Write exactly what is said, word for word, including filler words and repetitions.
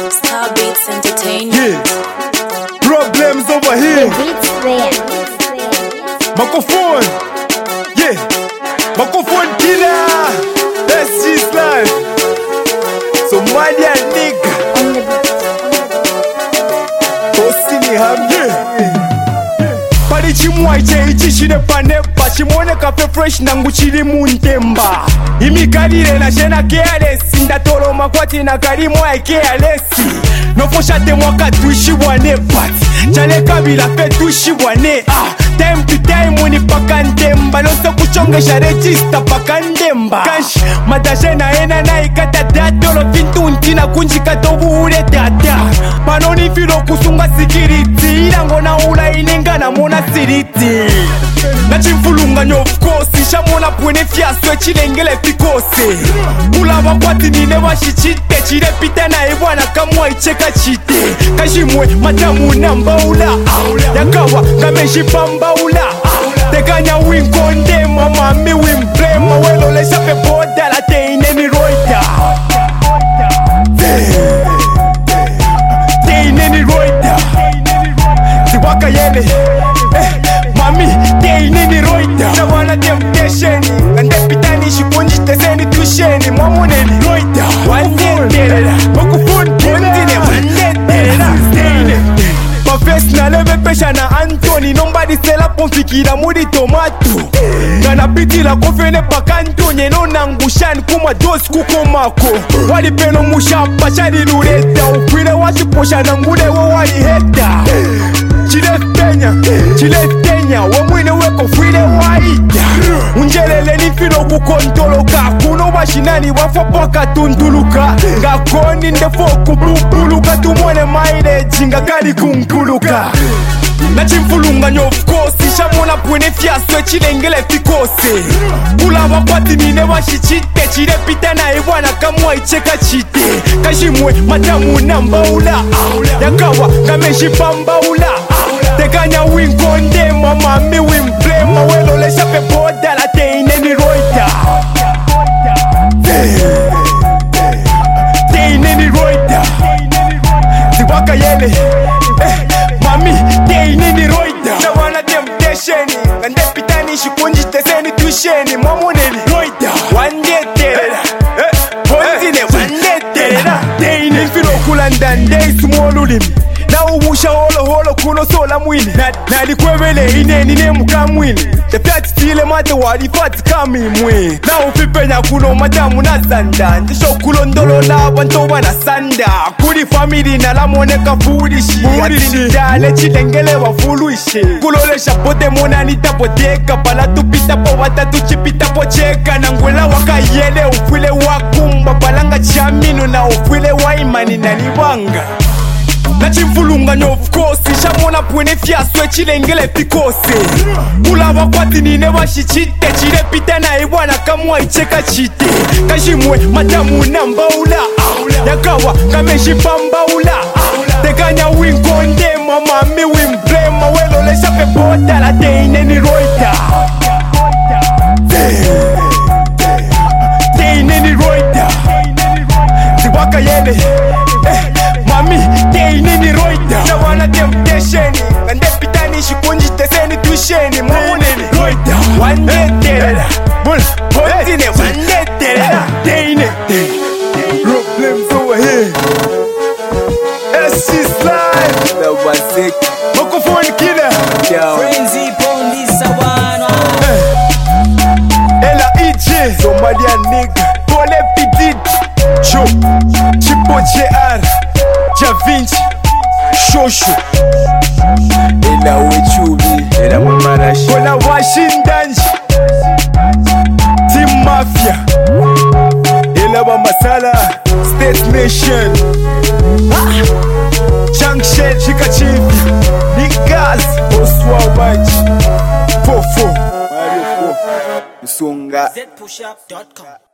Star Beats Entertainment. Yeah. Problems over here. Microphone. Yeah. Microphone killer. That's his life. Somalian nigga. Postini ham. Yeah. Pari chimwa iche ichi shide panepa. Chimone kafe fresh nangu chiri muntemba. Imikarire na shena careless. Ndatoro makwati na karimo ya careless. Nofosha te mwaka tuishi wane pati. Chale kabila fe tuishi wane. Ah, time to time uni pakandemba. Noso kuchongesha register pakandemba. Kanshi, matashe na ena na ikata datolo. Fintu untina kunji katobu ule data. Panoni filo kusunga sikiriti. Ilango na ula inenga na mona siriti. Na chimfulunga nyofukosi. Shamona pwene fiaswe chilengele fikose. Ula wakwati nine washichite. Chile pita na ewana kamwa icheka chite. Kashimwe matamu na mbaula. Yakawa kameshi pambaula. Tekanya winkonde mama mi wimplema. Welo le shape boda la te ineni roita. Te ineni roita. Tiwaka yele. Mami te ineni roita. Na wana temptation. Kande pitani shikunji teseni tusheni. Mwamuneni roita. Wandendelera Mokufun kundine wandendelera Mafes na leve pesha na Anthony. Nobody sell pomfikira muri tomato. Ngana piti la kofene pakanto. Nyeno nangushan kuma dos kukomako. Wali peno mushapa shari lureta. Ukwile washi posha nangule wo wali heta. Chile penya, chile tenya. Wamwine weko fwile waita. Unjelele ni fino kukontoloka. Kuno washinani wafo paka tuntuluka. Ngakoni ndefo kububuluka. Tumone maile jinga kali kunkuluka. Na chimfulunga nyofukosi. Shamona pwene fiaswe chilengele fikose. Ula wakwati nine washichite. Chile pita na ewana kamwa icheka chite. Kashimwe matamu na mbaula. Yakawa kameshi pambaula. Tekanya winkonde mama mi wimplema. Welo le shape boda la te ineni roita. Te ineni roita. Tiwaka yele. Mami te ineni roita. Na wana temptation. Kande pitani shikunji teseni tusheni. Mwamuneni roita. Wandetera. Ponzine wandetera. Te ineni fino kulandande small ulimi. Na umusha holo holo kuno sola mwini. Na nalikwevele ineni ne mukamwini. Tepyati tile mate walifati kami mwe. Na ufipenya kuno matamu na sanda. Ndisho kulondolo na wantoba na sanda. Kuli family na lamoneka fulishi. Atini dale chilengele wa fuluishi. Kulolesha pote mona nitapoteka. Pala tupita po watatu chipita po cheka. Nangwela waka yele ufwile wakumba. Palanga chaminu na ufwile wa imani na niwanga. Na chimfulunga nyofukosi. Shamona pwene fiaswe chilengele fikose. Ula wakwati nine washichite. Chile pita na ewana kamwa icheka chite. Kashimwe matamu na mbaula. Yakawa kameshi pambaula. Tekanya winkonde mama mi wimplema. Welo le shape boda la te ineni roita. Te ineni roita. Tiwaka yele. Mami te ineni roita. Na wana temptation. Kande pitani shikunji teseni tusheni. Mwamuneni roita. Wandetera. Ponzine wandetera. Te ine. Problems over here. S G's life. The Wasik Microphone killer. Frenzy Pondisa Wana Ella E J Somalian nigga. Pole Pidid Cho Chipo J R Ja Vinci Shosho Ela Wechubi Ela Mamarashi Kona Washindanji Team Mafia Ela Bamasala State Nation Junction Chikachivi Niggas Oswa Waji Fofo Mario Fofo Sunga Z push up dot com